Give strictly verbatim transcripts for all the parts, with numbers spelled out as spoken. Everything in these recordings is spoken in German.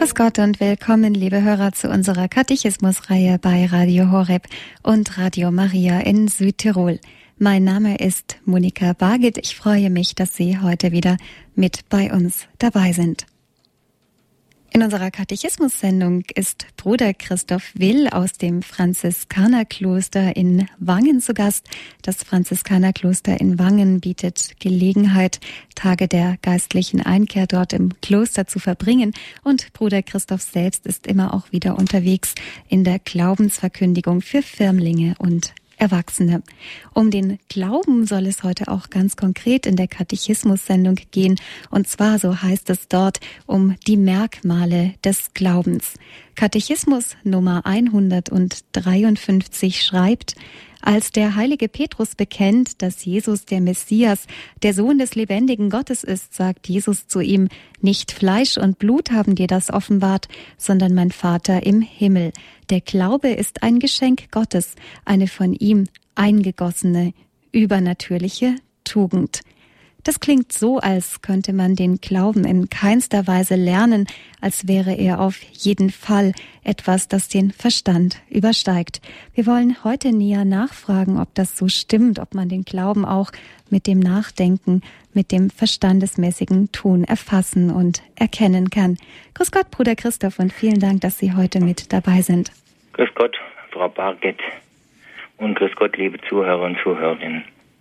Grüß Gott und willkommen, liebe Hörer, zu unserer Katechismusreihe bei Radio Horeb und Radio Maria in Südtirol. Mein Name ist Monika Bargit. Ich freue mich, dass Sie heute wieder mit bei uns dabei sind. In unserer Katechismus-Sendung ist Bruder Christoph Will aus dem Franziskanerkloster in Wangen zu Gast. Das Franziskanerkloster in Wangen bietet Gelegenheit, Tage der geistlichen Einkehr dort im Kloster zu verbringen. Und Bruder Christoph selbst ist immer auch wieder unterwegs in der Glaubensverkündigung für Firmlinge und Erwachsene. Um den Glauben soll es heute auch ganz konkret in der Katechismus-Sendung gehen. Und zwar, so heißt es dort, um die Merkmale des Glaubens. Katechismus Nummer hundertdreiundfünfzig schreibt: Als der heilige Petrus bekennt, dass Jesus der Messias, der Sohn des lebendigen Gottes ist, sagt Jesus zu ihm: Nicht Fleisch und Blut haben dir das offenbart, sondern mein Vater im Himmel. Der Glaube ist ein Geschenk Gottes, eine von ihm eingegossene, übernatürliche Tugend. Das klingt so, als könnte man den Glauben in keinster Weise lernen, als wäre er auf jeden Fall etwas, das den Verstand übersteigt. Wir wollen heute näher nachfragen, ob das so stimmt, ob man den Glauben auch mit dem Nachdenken, mit dem verstandesmäßigen Tun erfassen und erkennen kann. Grüß Gott, Bruder Christoph, und vielen Dank, dass Sie heute mit dabei sind. Grüß Gott, Frau Bargit, und grüß Gott, liebe Zuhörer und Zuhörerinnen.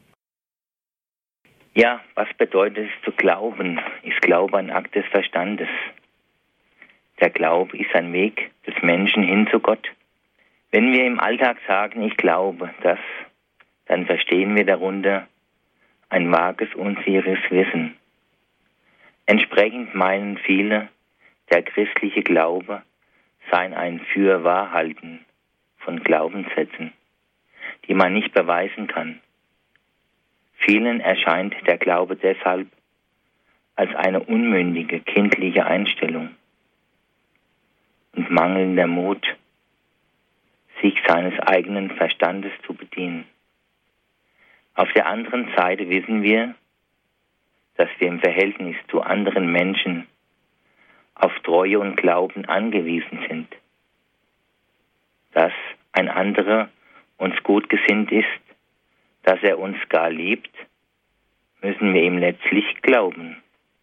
Ja, was bedeutet es zu glauben? Ist Glaube ein Akt des Verstandes? Der Glaube ist ein Weg des Menschen hin zu Gott. Wenn wir im Alltag sagen, ich glaube das, dann verstehen wir darunter ein vages, unsicheres Wissen. Entsprechend meinen viele, der christliche Glaube sei ein Fürwahrhalten von Glaubenssätzen, die man nicht beweisen kann. Vielen erscheint der Glaube deshalb als eine unmündige, kindliche Einstellung und mangelnder Mut, sich seines eigenen Verstandes zu bedienen. Auf der anderen Seite wissen wir, dass wir im Verhältnis zu anderen Menschen auf Treue und Glauben angewiesen sind. Dass ein anderer uns gut gesinnt ist, dass er uns gar liebt, müssen wir ihm letztlich glauben.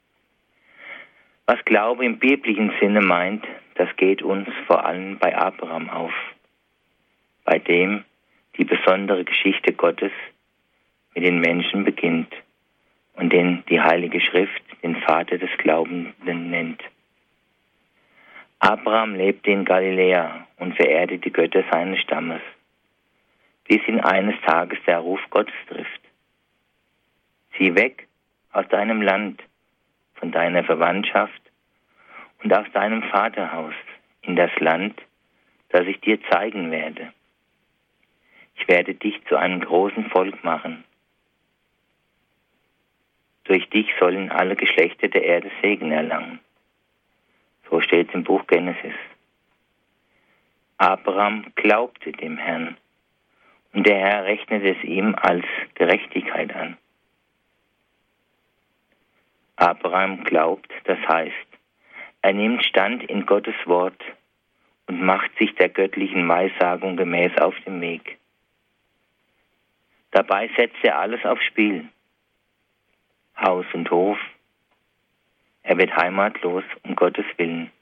Was Glaube im biblischen Sinne meint, das geht uns vor allem bei Abraham auf, bei dem die besondere Geschichte Gottes mit den Menschen beginnt und den die Heilige Schrift den Vater des Glaubenden nennt. Abraham lebte in Galiläa und verehrte die Götter seines Stammes, bis ihn eines Tages der Ruf Gottes trifft. Zieh weg aus deinem Land, von deiner Verwandtschaft und aus deinem Vaterhaus in das Land, das ich dir zeigen werde. Ich werde dich zu einem großen Volk machen. Durch dich sollen alle Geschlechter der Erde Segen erlangen. So steht es im Buch Genesis. Abraham glaubte dem Herrn, und der Herr rechnete es ihm als Gerechtigkeit an. Abraham glaubt, das heißt, er nimmt Stand in Gottes Wort und macht sich der göttlichen Weissagung gemäß auf den Weg. Dabei setzt er alles aufs Spiel. Haus und Hof. Er wird heimatlos um Gottes Willen.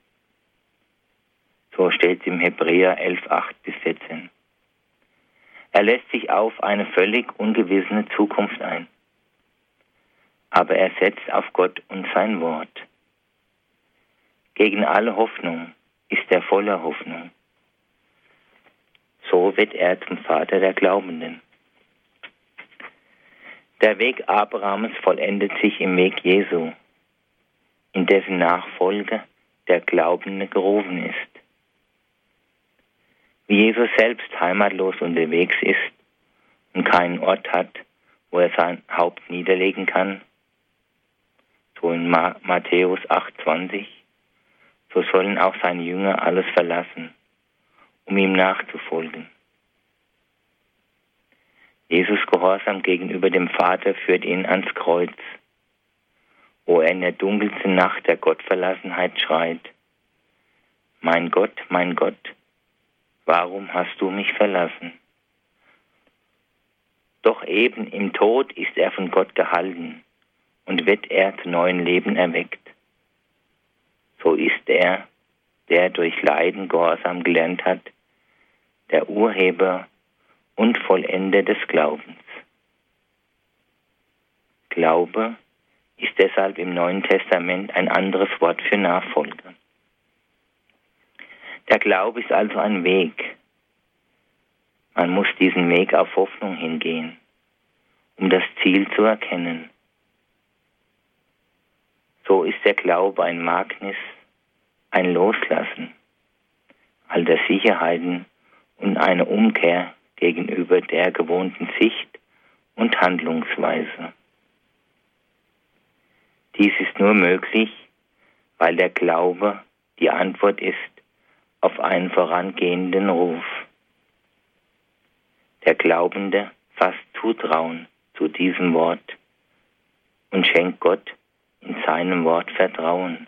So steht es im Hebräer elf, acht bis vierzehn. Er lässt sich auf eine völlig ungewissene Zukunft ein. Aber er setzt auf Gott und sein Wort. Gegen alle Hoffnung ist er voller Hoffnung. So wird er zum Vater der Glaubenden. Der Weg Abrahams vollendet sich im Weg Jesu, in dessen Nachfolge der Glaubende gerufen ist. Wie Jesus selbst heimatlos unterwegs ist und keinen Ort hat, wo er sein Haupt niederlegen kann, so in Ma- Matthäus acht, zwanzig, so sollen auch seine Jünger alles verlassen, um ihm nachzufolgen. Jesus' Gehorsam gegenüber dem Vater führt ihn ans Kreuz, wo er in der dunkelsten Nacht der Gottverlassenheit schreit: mein Gott, mein Gott, warum hast du mich verlassen? Doch eben im Tod ist er von Gott gehalten und wird er zu neuem Leben erweckt. So ist er, der durch Leiden Gehorsam gelernt hat, der Urheber und Vollender des Glaubens. Glaube ist deshalb im Neuen Testament ein anderes Wort für Nachfolge. Der Glaube ist also ein Weg. Man muss diesen Weg auf Hoffnung hingehen, um das Ziel zu erkennen. So ist der Glaube ein Magnis, ein Loslassen all der Sicherheiten und eine Umkehr gegenüber der gewohnten Sicht und Handlungsweise. Dies ist nur möglich, weil der Glaube die Antwort ist auf einen vorangehenden Ruf. Der Glaubende fasst Zutrauen zu diesem Wort und schenkt Gott in seinem Wort Vertrauen.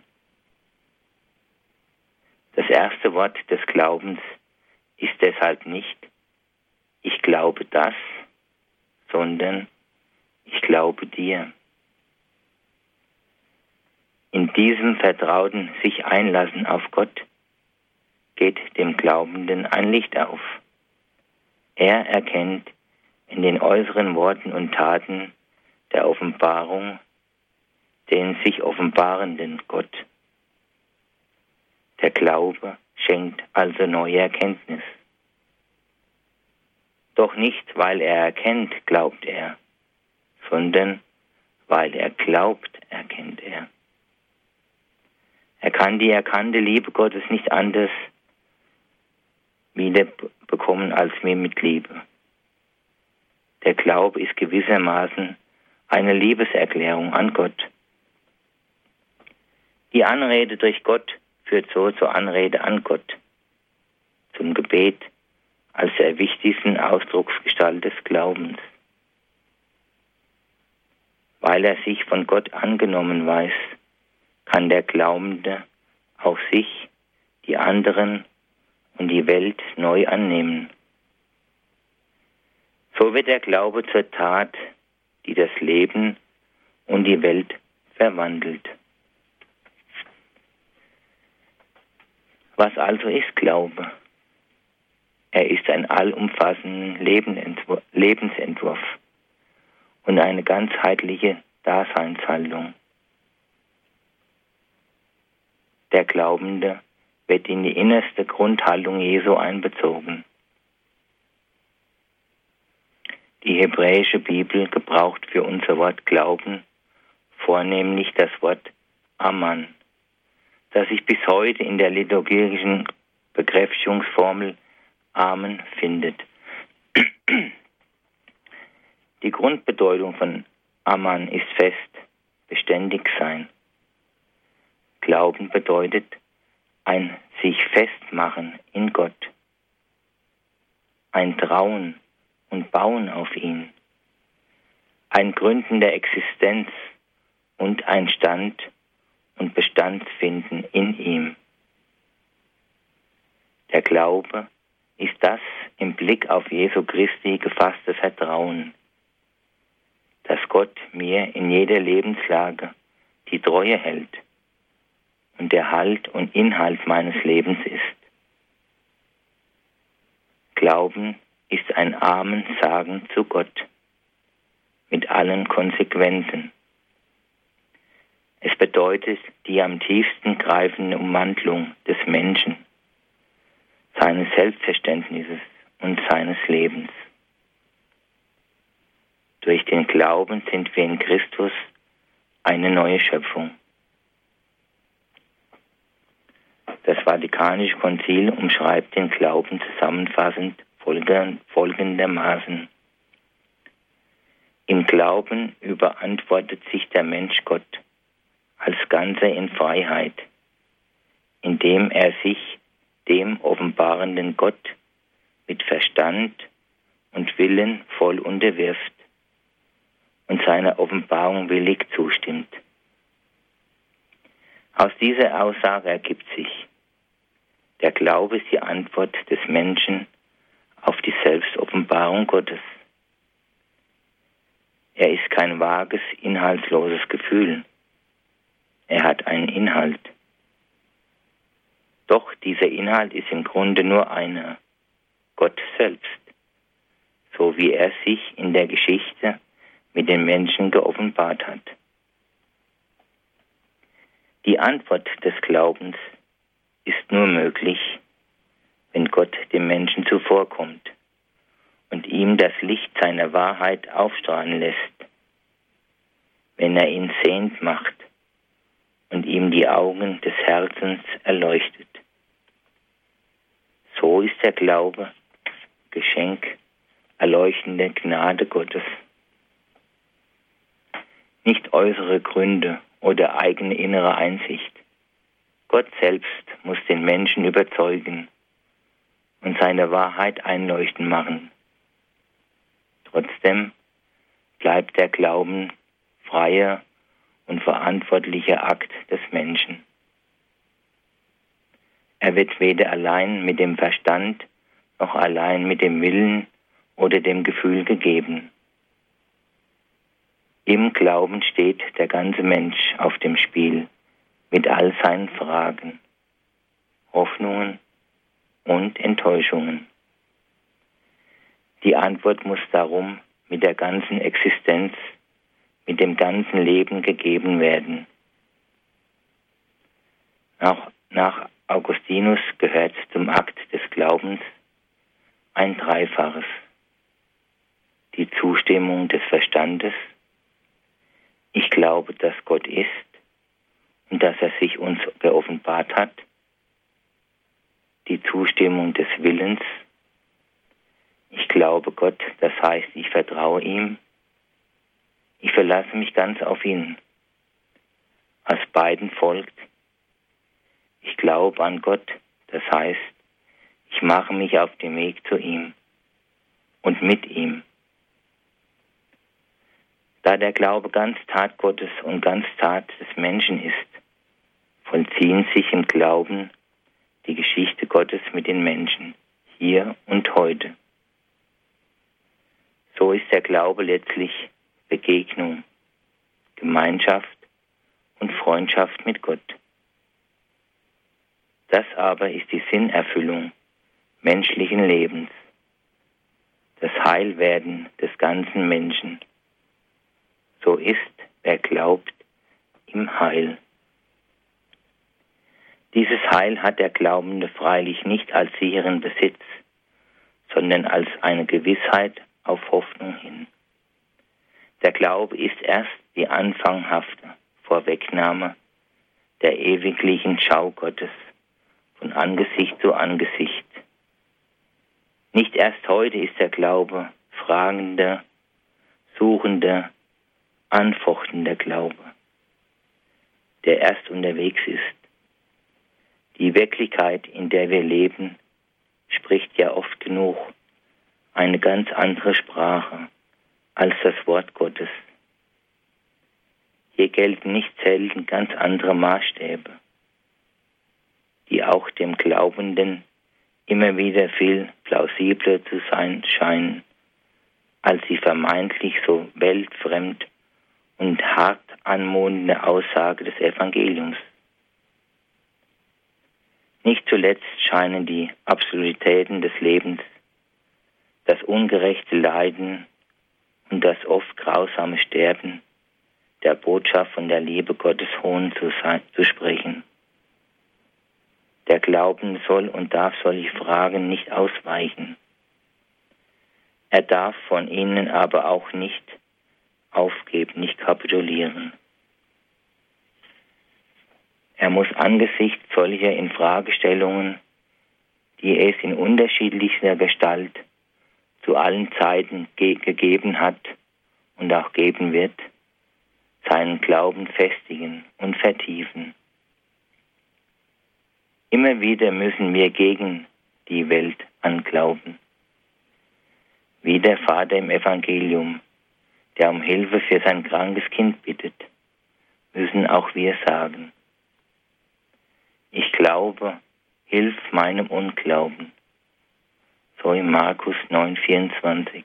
Das erste Wort des Glaubens ist deshalb nicht, ich glaube das, sondern ich glaube dir. In diesem vertrauten sich einlassen auf Gott geht dem Glaubenden ein Licht auf. Er erkennt in den äußeren Worten und Taten der Offenbarung den sich offenbarenden Gott. Der Glaube schenkt also neue Erkenntnis. Doch nicht, weil er erkennt, glaubt er, sondern weil er glaubt, erkennt er. Er kann die erkannte Liebe Gottes nicht anders wiederbekommen als mir mit Liebe. Der Glaube ist gewissermaßen eine Liebeserklärung an Gott. Die Anrede durch Gott führt so zur Anrede an Gott, zum Gebet als der wichtigsten Ausdrucksgestalt des Glaubens. Weil er sich von Gott angenommen weiß, kann der Glaubende auch sich, die anderen und die Welt neu annehmen. So wird der Glaube zur Tat, die das Leben und die Welt verwandelt. Was also ist Glaube? Er ist ein allumfassender Lebensentwurf und eine ganzheitliche Daseinshaltung. Der Glaubende wird in die innerste Grundhaltung Jesu einbezogen. Die hebräische Bibel gebraucht für unser Wort Glauben vornehmlich das Wort Amen, das sich bis heute in der liturgischen Bekräftigungsformel Amen findet. Die Grundbedeutung von Amen ist fest, beständig sein. Glauben bedeutet ein sich festmachen in Gott, ein Trauen und Bauen auf ihn, ein Gründen der Existenz und ein Stand und Bestandsfinden in ihm. Der Glaube ist das im Blick auf Jesu Christi gefasste Vertrauen, dass Gott mir in jeder Lebenslage die Treue hält und der Halt und Inhalt meines Lebens ist. Glauben ist ein Amen-Sagen zu Gott mit allen Konsequenzen. Es bedeutet die am tiefsten greifende Ummantelung des Menschen, seines Selbstverständnisses und seines Lebens. Durch den Glauben sind wir in Christus eine neue Schöpfung. Das Vatikanische Konzil umschreibt den Glauben zusammenfassend folgendermaßen. Im Glauben überantwortet sich der Mensch Gott als Ganzer in Freiheit, indem er sich dem offenbarenden Gott mit Verstand und Willen voll unterwirft und seiner Offenbarung willig zustimmt. Aus dieser Aussage ergibt sich, Der Glaube ist die Antwort des Menschen auf die Selbstoffenbarung Gottes. Er ist kein vages, inhaltsloses Gefühl. Er hat einen Inhalt. Doch dieser Inhalt ist im Grunde nur einer: Gott selbst, so wie er sich in der Geschichte mit den Menschen geoffenbart hat. Die Antwort des Glaubens ist nur möglich, wenn Gott dem Menschen zuvorkommt und ihm das Licht seiner Wahrheit aufstrahlen lässt, wenn er ihn sehend macht und ihm die Augen des Herzens erleuchtet. So ist der Glaube Geschenk, erleuchtende Gnade Gottes. Nicht äußere Gründe oder eigene innere Einsicht. Gott selbst muss den Menschen überzeugen und seine Wahrheit einleuchten machen. Trotzdem bleibt der Glauben freier und verantwortlicher Akt des Menschen. Er wird weder allein mit dem Verstand noch allein mit dem Willen oder dem Gefühl gegeben. Im Glauben steht der ganze Mensch auf dem Spiel mit all seinen Fragen, Hoffnungen und Enttäuschungen. Die Antwort muss darum mit der ganzen Existenz, mit dem ganzen Leben gegeben werden. Nach, nach Augustinus gehört zum Akt des Glaubens ein Dreifaches: die Zustimmung des Verstandes, ich glaube, dass Gott ist und dass er sich uns geoffenbart hat, die Zustimmung des Willens, ich glaube Gott, das heißt, ich vertraue ihm, ich verlasse mich ganz auf ihn. Aus beiden folgt, ich glaube an Gott, das heißt, ich mache mich auf den Weg zu ihm und mit ihm. Da der Glaube ganz Tat Gottes und ganz Tat des Menschen ist, vollziehen sich im Glauben die Geschichte Gottes mit den Menschen, hier und heute. So ist der Glaube letztlich Begegnung, Gemeinschaft und Freundschaft mit Gott. Das aber ist die Sinnerfüllung menschlichen Lebens, das Heilwerden des ganzen Menschen. So ist, wer glaubt, im Heil. Dieses Heil hat der Glaubende freilich nicht als sicheren Besitz, sondern als eine Gewissheit auf Hoffnung hin. Der Glaube ist erst die anfanghafte Vorwegnahme der ewiglichen Schau Gottes von Angesicht zu Angesicht. Nicht erst heute ist der Glaube fragender, suchender, anfochtender Glaube, der erst unterwegs ist. Die Wirklichkeit, in der wir leben, spricht ja oft genug eine ganz andere Sprache als das Wort Gottes. Hier gelten nicht selten ganz andere Maßstäbe, die auch dem Glaubenden immer wieder viel plausibler zu sein scheinen, als die vermeintlich so weltfremd und hart anmutende Aussage des Evangeliums. Nicht zuletzt scheinen die Absurditäten des Lebens, das ungerechte Leiden und das oft grausame Sterben der Botschaft von der Liebe Gottes Hohn zu, sein, zu sprechen. Der Glauben soll und darf solche Fragen nicht ausweichen. Er darf von ihnen aber auch nicht aufgeben, nicht kapitulieren. Er muss angesichts solcher Infragestellungen, die es in unterschiedlichster Gestalt zu allen Zeiten ge- gegeben hat und auch geben wird, seinen Glauben festigen und vertiefen. Immer wieder müssen wir gegen die Welt anglauben. Wie der Vater im Evangelium, der um Hilfe für sein krankes Kind bittet, müssen auch wir sagen: Ich glaube hilf meinem Unglauben. So in Markus neun vierundzwanzig.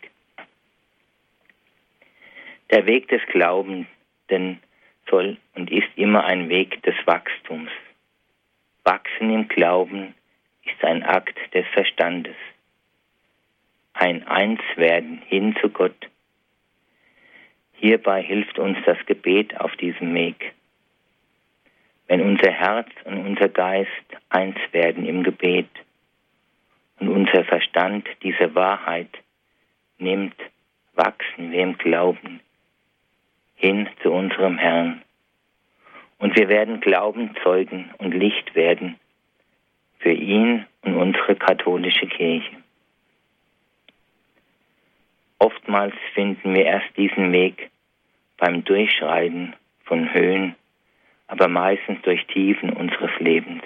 Der Weg des Glaubenden soll und ist immer ein Weg des Wachstums. Wachsen im Glauben ist ein Akt des Verstandes. Ein Einswerden hin zu Gott. Hierbei hilft uns das Gebet auf diesem Weg. Wenn unser Herz und unser Geist eins werden im Gebet und unser Verstand diese Wahrheit nimmt, wachsen wir im Glauben hin zu unserem Herrn. Und wir werden Glaubenszeugen und Licht werden für ihn und unsere katholische Kirche. Oftmals finden wir erst diesen Weg beim Durchschreiten von Höhen, aber meistens durch Tiefen unseres Lebens.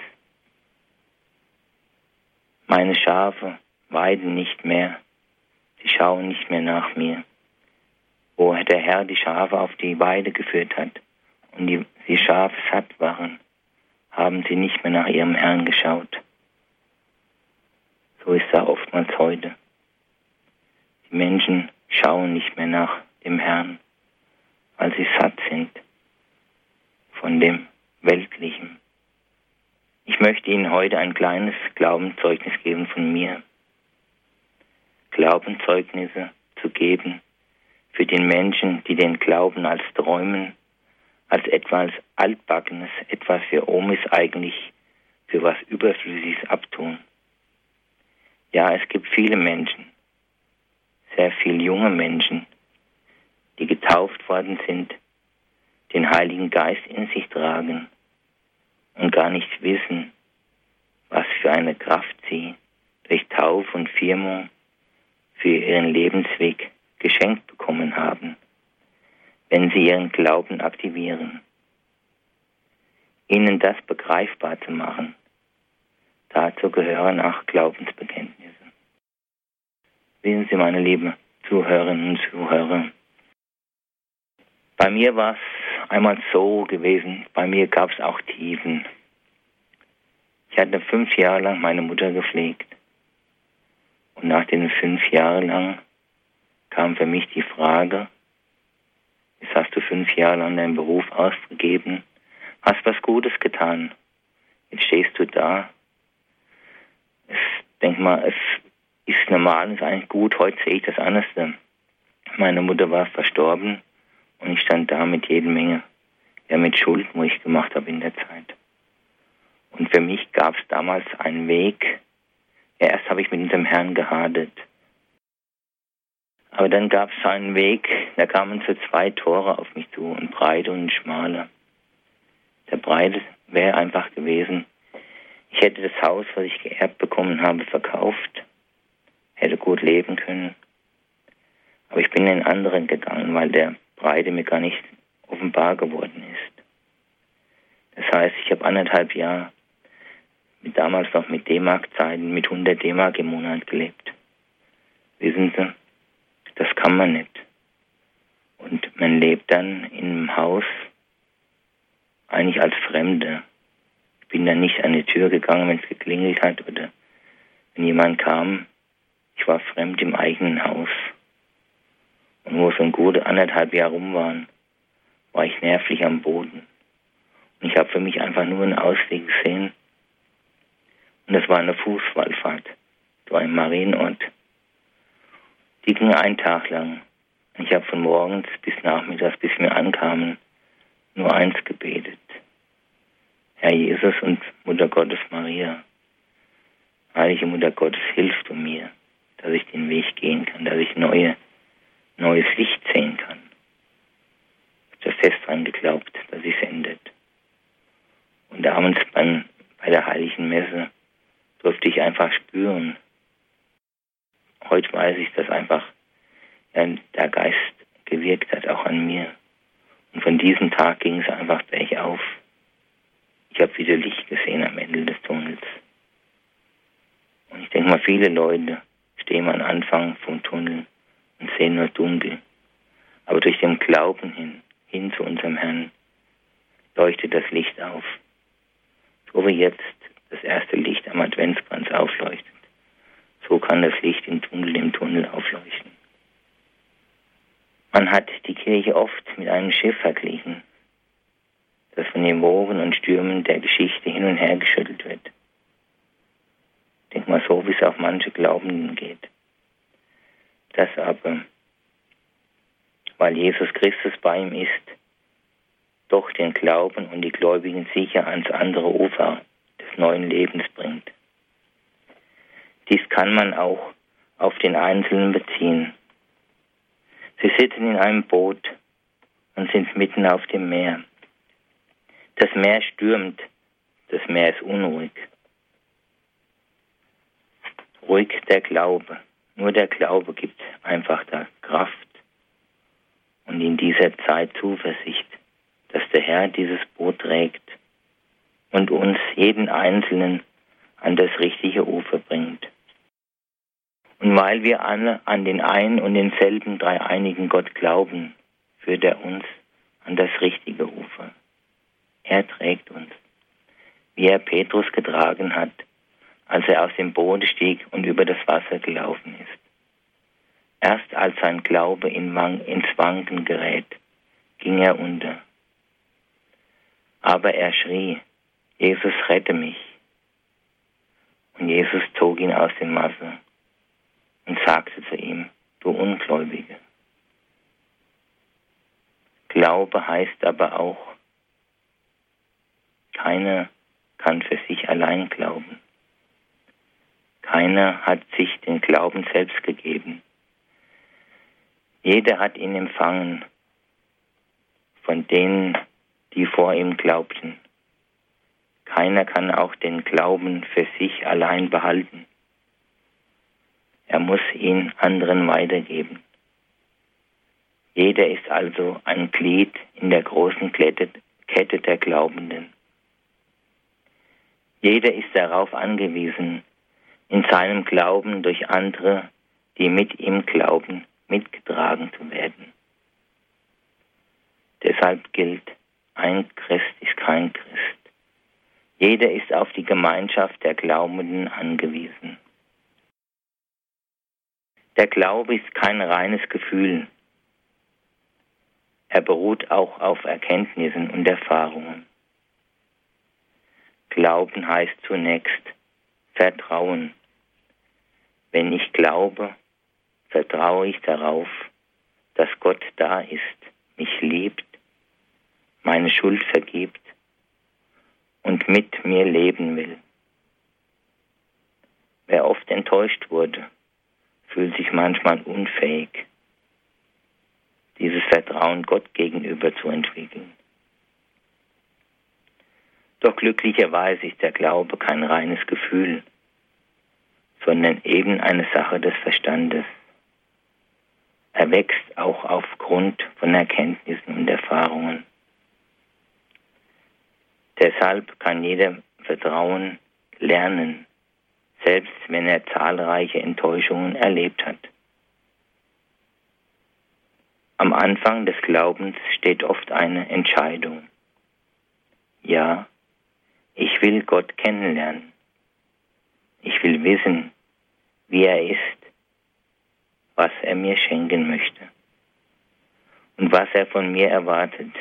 Meine Schafe weiden nicht mehr, sie schauen nicht mehr nach mir. Wo der Herr die Schafe auf die Weide geführt hat und die, die Schafe satt waren, haben sie nicht mehr nach ihrem Herrn geschaut. So ist es oftmals heute. Die Menschen schauen nicht mehr nach dem Herrn, weil sie satt sind von dem Weltlichen. Ich möchte Ihnen heute ein kleines Glaubenszeugnis geben von mir. Glaubenszeugnisse zu geben für den Menschen, die den Glauben als Träumen, als etwas Altbackenes, etwas für Omis eigentlich, für was Überflüssiges abtun. Ja, es gibt viele Menschen, sehr viele junge Menschen, die getauft worden sind, den Heiligen Geist in sich tragen und gar nicht wissen, was für eine Kraft sie durch Taufe und Firmung für ihren Lebensweg geschenkt bekommen haben, wenn sie ihren Glauben aktivieren. Ihnen das begreifbar zu machen, dazu gehören auch Glaubensbekenntnisse. Wissen Sie, meine lieben Zuhörerinnen und Zuhörer, bei mir war es einmal so gewesen, bei mir gab es auch Tiefen. Ich hatte fünf Jahre lang meine Mutter gepflegt. Und nach den fünf Jahren lang kam für mich die Frage, jetzt hast du fünf Jahre lang deinen Beruf ausgegeben, hast was Gutes getan. Jetzt stehst du da. Ich denke mal, es ist normal, es ist eigentlich gut, heute sehe ich das anders. Meine Mutter war verstorben und ich stand da mit jeder Menge, ja mit Schuld, wo ich gemacht habe in der Zeit. Und für mich gab es damals einen Weg. Ja, erst habe ich mit unserem Herrn gehadert. Aber dann gab es einen Weg, da kamen so zwei Tore auf mich zu, ein breiter und ein schmaler. Der breite wäre einfach gewesen, ich hätte das Haus, was ich geerbt bekommen habe, verkauft, hätte gut leben können. Aber ich bin in den anderen gegangen, weil der breite mir gar nicht offenbar geworden ist. Das heißt, ich habe anderthalb Jahre mit damals noch mit D-Mark-Zeiten mit hundert D-Mark im Monat gelebt. Wissen Sie, das kann man nicht. Und man lebt dann in einem Haus eigentlich als Fremde. Ich bin dann nicht an die Tür gegangen, wenn es geklingelt hat oder wenn jemand kam. Ich war fremd im eigenen Haus. Und wo so ein gute anderthalb Jahre rum waren, war ich nervlich am Boden. Und ich habe für mich einfach nur einen Ausweg gesehen. Und das war eine Fußwallfahrt. Das war ein Marienort. Die ging einen Tag lang. Und ich habe von morgens bis nachmittags, bis wir ankamen, nur eins gebetet. Herr Jesus und Mutter Gottes Maria, heilige Mutter Gottes, hilf du mir, dass ich den Weg gehen kann, dass ich neue, neues Licht sehen kann. Ich habe fest daran geglaubt, dass es endet. Und abends beim, bei der Heiligen Messe durfte ich einfach spüren. Heute weiß ich, dass einfach ja, der Geist gewirkt hat, auch an mir. Und von diesem Tag ging es einfach bergauf. Ich habe wieder Licht gesehen am Ende des Tunnels. Und ich denke mal, viele Leute stehen am Anfang vom Tunnel und sehen nur dunkel. Aber durch den Glauben hin, hin zu unserem Herrn, leuchtet das Licht auf. So wie jetzt das erste Licht am Adventskranz aufleuchtet, so kann das Licht im Tunnel im Tunnel aufleuchten. Man hat die Kirche oft mit einem Schiff verglichen, das von den Wogen und Stürmen der Geschichte hin und her geschüttelt wird. Denk mal so, wie es auf manche Glaubenden geht. Das aber, weil Jesus Christus bei ihm ist, doch den Glauben und die Gläubigen sicher ans andere Ufer des neuen Lebens bringt. Dies kann man auch auf den Einzelnen beziehen. Sie sitzen in einem Boot und sind mitten auf dem Meer. Das Meer stürmt, das Meer ist unruhig. Ruhig der Glaube. Nur der Glaube gibt einfach da Kraft und in dieser Zeit Zuversicht, dass der Herr dieses Boot trägt und uns jeden Einzelnen an das richtige Ufer bringt. Und weil wir alle an den einen und denselben dreieinigen Gott glauben, führt er uns an das richtige Ufer. Er trägt uns, wie er Petrus getragen hat, als er aus dem Boot stieg und über das Wasser gelaufen ist. Erst als sein Glaube ins Wanken gerät, ging er unter. Aber er schrie, Jesus, rette mich. Und Jesus zog ihn aus dem Wasser und sagte zu ihm, du Ungläubige. Glaube heißt aber auch, keiner kann für sich allein glauben. Keiner hat sich den Glauben selbst gegeben. Jeder hat ihn empfangen von denen, die vor ihm glaubten. Keiner kann auch den Glauben für sich allein behalten. Er muss ihn anderen weitergeben. Jeder ist also ein Glied in der großen Kette der Glaubenden. Jeder ist darauf angewiesen, in seinem Glauben durch andere, die mit ihm glauben, mitgetragen zu werden. Deshalb gilt, ein Christ ist kein Christ. Jeder ist auf die Gemeinschaft der Glaubenden angewiesen. Der Glaube ist kein reines Gefühl. Er beruht auch auf Erkenntnissen und Erfahrungen. Glauben heißt zunächst Vertrauen. Wenn ich glaube, vertraue ich darauf, dass Gott da ist, mich liebt, meine Schuld vergibt und mit mir leben will. Wer oft enttäuscht wurde, fühlt sich manchmal unfähig, dieses Vertrauen Gott gegenüber zu entwickeln. Doch glücklicherweise ist der Glaube kein reines Gefühl, sondern eben eine Sache des Verstandes. Er wächst auch aufgrund von Erkenntnissen und Erfahrungen. Deshalb kann jeder Vertrauen lernen, selbst wenn er zahlreiche Enttäuschungen erlebt hat. Am Anfang des Glaubens steht oft eine Entscheidung. Ja, ich will Gott kennenlernen. Ich will wissen, wie er ist, was er mir schenken möchte und was er von mir erwartet.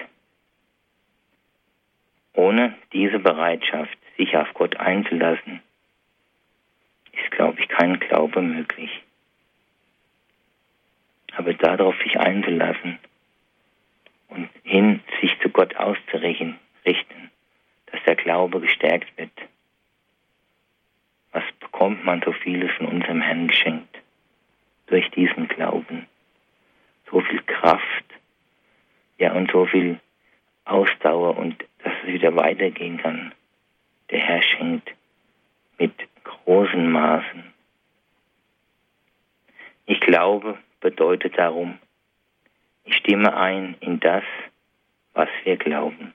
Ohne diese Bereitschaft, sich auf Gott einzulassen, ist, glaube ich, kein Glaube möglich. Aber darauf sich einzulassen und hin sich zu Gott auszurichten, dass der Glaube gestärkt wird. Was bekommt man so vieles von unserem Herrn geschenkt? Durch diesen Glauben. So viel Kraft, ja, und so viel Ausdauer und dass es wieder weitergehen kann. Der Herr schenkt mit großen Maßen. Ich glaube, bedeutet darum, ich stimme ein in das, was wir glauben.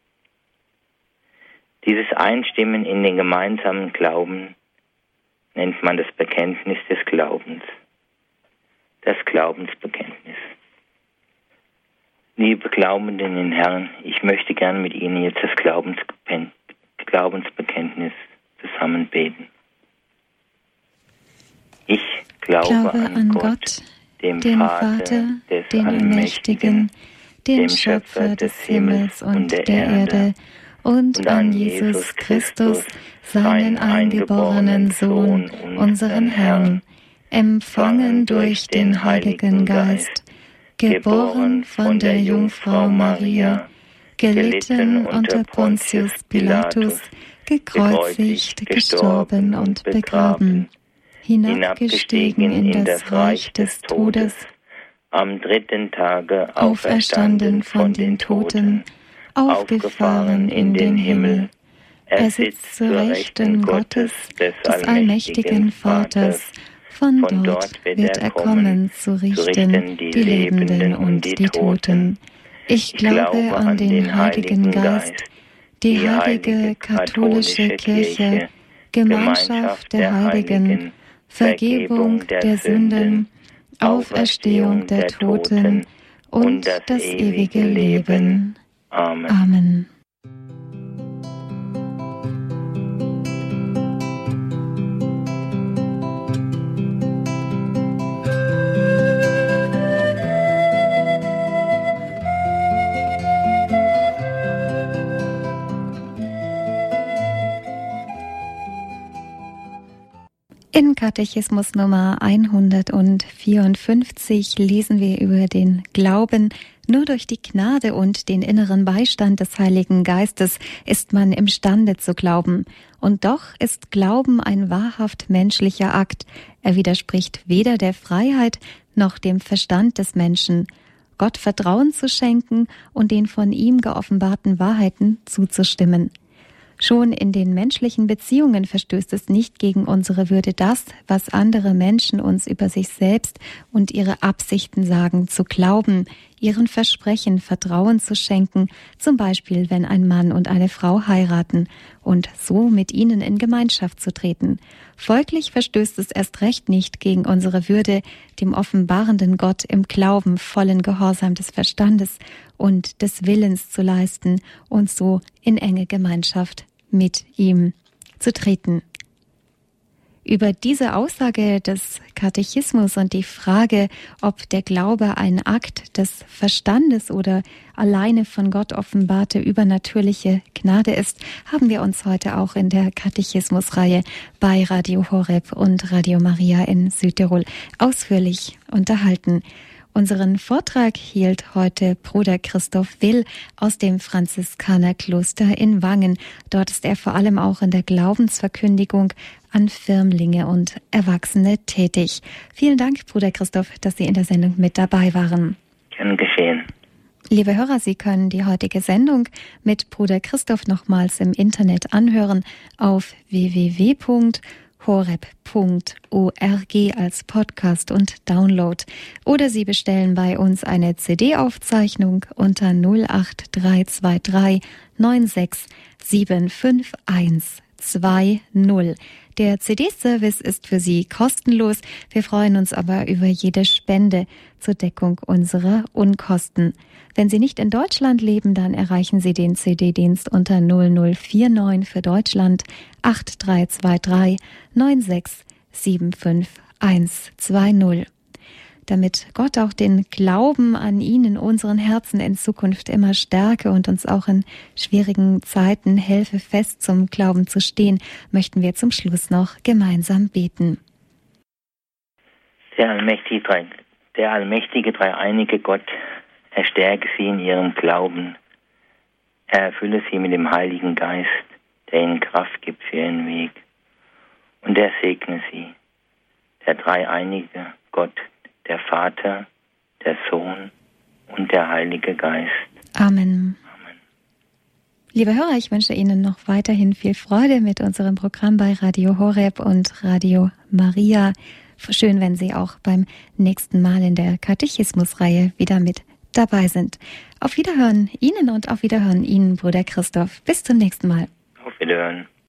Dieses Einstimmen in den gemeinsamen Glauben nennt man das Bekenntnis des Glaubens, das Glaubensbekenntnis. Liebe Glaubenden in Herrn, ich möchte gern mit Ihnen jetzt das Glaubensbekenntnis zusammen beten. Ich glaube, Glaube an, an Gott, Gott, dem den Vater, Vater, des den Allmächtigen, den Schöpfer des Himmels und der Erde, und an Jesus Christus, seinen eingeborenen Sohn, unseren Herrn, empfangen durch den Heiligen Geist, geboren von der Jungfrau Maria, gelitten unter Pontius Pilatus, gekreuzigt, gestorben und begraben, hinabgestiegen in das Reich des Todes, am dritten Tage auferstanden von den Toten, aufgefahren in den Himmel. Er sitzt zur Rechten Gottes, des allmächtigen Vaters. Von dort wird er kommen, zu richten die Lebenden und die Toten. Ich glaube an den Heiligen Geist, die heilige katholische Kirche, Gemeinschaft der Heiligen, Vergebung der Sünden, Auferstehung der Toten und das ewige Leben. Amen. Amen. In Katechismus Nummer hundertvierundfünfzig lesen wir über den Glauben. Nur durch die Gnade und den inneren Beistand des Heiligen Geistes ist man imstande zu glauben. Und doch ist Glauben ein wahrhaft menschlicher Akt. Er widerspricht weder der Freiheit noch dem Verstand des Menschen. Gott Vertrauen zu schenken und den von ihm geoffenbarten Wahrheiten zuzustimmen. Schon in den menschlichen Beziehungen verstößt es nicht gegen unsere Würde, das, was andere Menschen uns über sich selbst und ihre Absichten sagen, zu glauben, ihren Versprechen Vertrauen zu schenken, zum Beispiel wenn ein Mann und eine Frau heiraten, und so mit ihnen in Gemeinschaft zu treten. Folglich verstößt es erst recht nicht gegen unsere Würde, dem offenbarenden Gott im Glauben vollen Gehorsam des Verstandes und des Willens zu leisten und so in enge Gemeinschaft mit ihm zu treten. Über diese Aussage des Katechismus und die Frage, ob der Glaube ein Akt des Verstandes oder alleine von Gott offenbarte übernatürliche Gnade ist, haben wir uns heute auch in der Katechismusreihe bei Radio Horeb und Radio Maria in Südtirol ausführlich unterhalten. Unseren Vortrag hielt heute Bruder Christoph Will aus dem Franziskanerkloster in Wangen. Dort ist er vor allem auch in der Glaubensverkündigung an Firmlinge und Erwachsene tätig. Vielen Dank, Bruder Christoph, dass Sie in der Sendung mit dabei waren. Gern geschehen. Liebe Hörer, Sie können die heutige Sendung mit Bruder Christoph nochmals im Internet anhören auf w w w punkt horeb punkt org als Podcast und Download. Oder Sie bestellen bei uns eine C D-Aufzeichnung unter null acht drei zwei drei neun sechs sieben fünf eins zwei null. Der C D-Service ist für Sie kostenlos. Wir freuen uns aber über jede Spende zur Deckung unserer Unkosten. Wenn Sie nicht in Deutschland leben, dann erreichen Sie den C D-Dienst unter null null vier neun für Deutschland acht drei zwei drei neun sechs sieben fünf eins zwei null. Damit Gott auch den Glauben an ihn in unseren Herzen in Zukunft immer stärke und uns auch in schwierigen Zeiten helfe, fest zum Glauben zu stehen, möchten wir zum Schluss noch gemeinsam beten. Der allmächtige, der allmächtige dreieinige Gott, er stärke sie in ihrem Glauben. Er erfülle sie mit dem Heiligen Geist, der ihnen Kraft gibt für ihren Weg. Und er segne sie, der dreieinige Gott, der Vater, der Sohn und der Heilige Geist. Amen. Amen. Liebe Hörer, ich wünsche Ihnen noch weiterhin viel Freude mit unserem Programm bei Radio Horeb und Radio Maria. Schön, wenn Sie auch beim nächsten Mal in der Katechismusreihe wieder mit dabei sind. Auf Wiederhören Ihnen und auf Wiederhören Ihnen, Bruder Christoph. Bis zum nächsten Mal. Auf Wiederhören.